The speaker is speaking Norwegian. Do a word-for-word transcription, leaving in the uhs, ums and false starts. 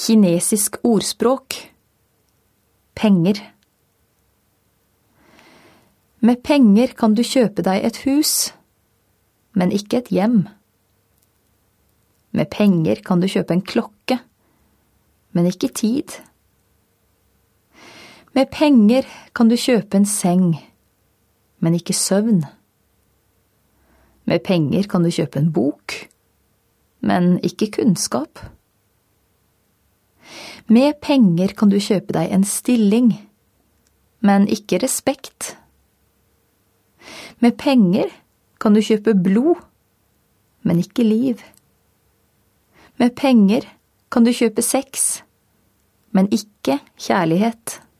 Kinesisk ordspråk. Penger. Med penger kan du kjøpe deg et hus, men ikke et hjem. Med penger kan du kjøpe en klokke, men ikke tid. Med penger kan du kjøpe en seng, men ikke søvn. Med penger kan du kjøpe en bok, men ikke kunnskap. Med penger kan du kjøpe deg en stilling, men ikke respekt. Med penger kan du kjøpe blod, men ikke liv. Med penger kan du kjøpe sex, men ikke kjærlighet.